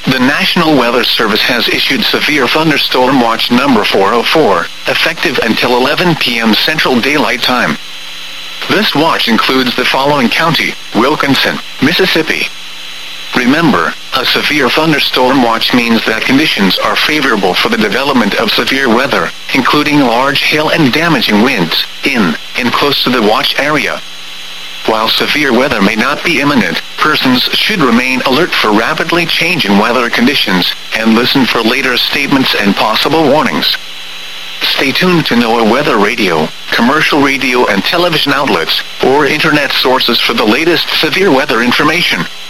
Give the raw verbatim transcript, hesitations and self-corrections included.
The National Weather Service has issued Severe Thunderstorm Watch number four oh four, effective until eleven p m Central Daylight Time. This watch includes the following county: Wilkinson, Mississippi. Remember, a severe thunderstorm watch means that conditions are favorable for the development of severe weather, including large hail and damaging winds, in and close to the watch area. While severe weather may not be imminent, persons should remain alert for rapidly changing weather conditions, and listen for later statements and possible warnings. Stay tuned to NOAA Weather Radio, commercial radio and television outlets, or internet sources for the latest severe weather information.